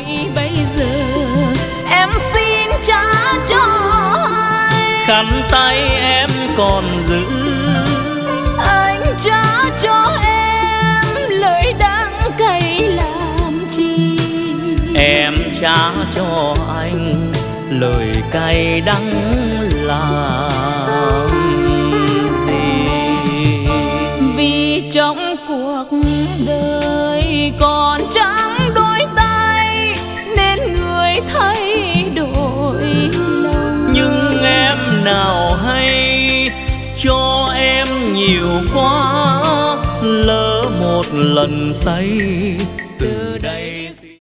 bây giờ em xin trả cho anh. Khăn tay em còn giữ, anh trả cho em lời đắng cay làm chi. Em trả cho anh lời cay đắng làm gì. Vì trong cuộc đời còn chẳng đôi tay nên người thay đổi lòng. Nhưng em nào hay cho em nhiều quá, lỡ một lần say từ